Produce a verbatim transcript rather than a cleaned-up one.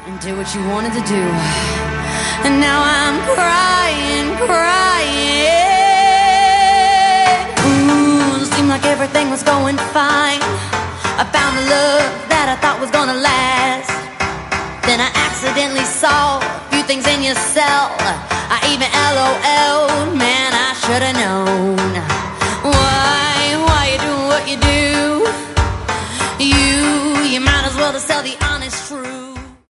and did what you wanted to do. And now I'm crying, crying. Ooh, seemed like everything was going fine. I found the love that I thought was gonna last. Then I accidentally saw a few things in your cell. I even LOL'd, man, I should've known. Why, why you doing what you do? You, you might as well just sell the